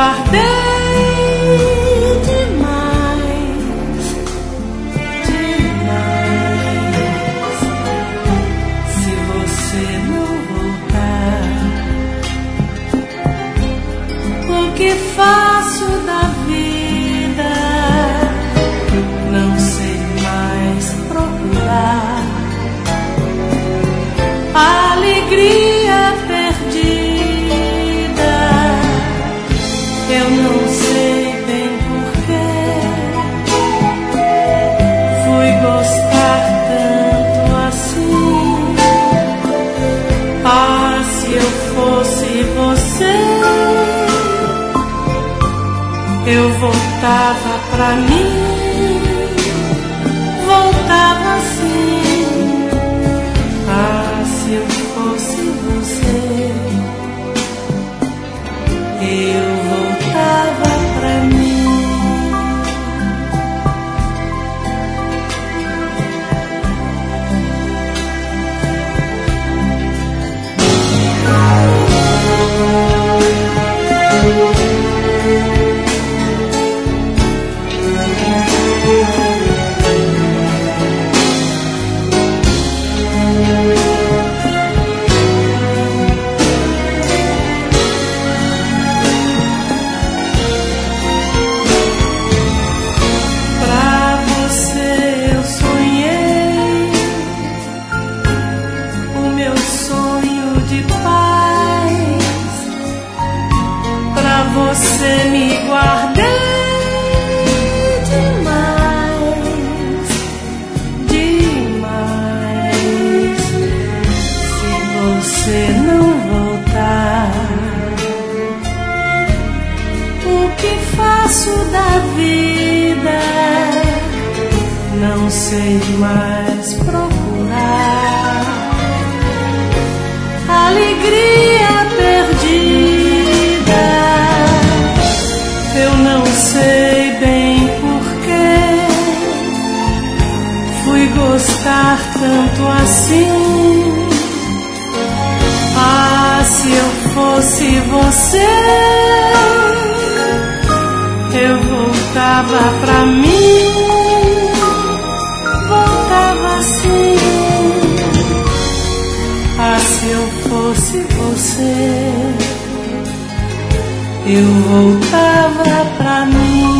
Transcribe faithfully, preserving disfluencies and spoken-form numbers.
guardei demais, demais. Se você não voltar, o que faço da vida? Não sei mais procurar a alegria perdida. Eu não sei bem porquê fui gostar tanto assim. Ah, se eu fosse você, eu voltava pra mim, voltava assim. Ah, se eu fosse você, eu voltava pra mim. Você me guardei demais, demais. Se você não voltar, o que faço da vida? Não sei mais procurar alegria perdida. Eu não sei bem porquê fui gostar tanto assim. Ah, se eu fosse você, eu voltava pra mim, voltava assim. Ah, se eu fosse você, eu voltava pra mim.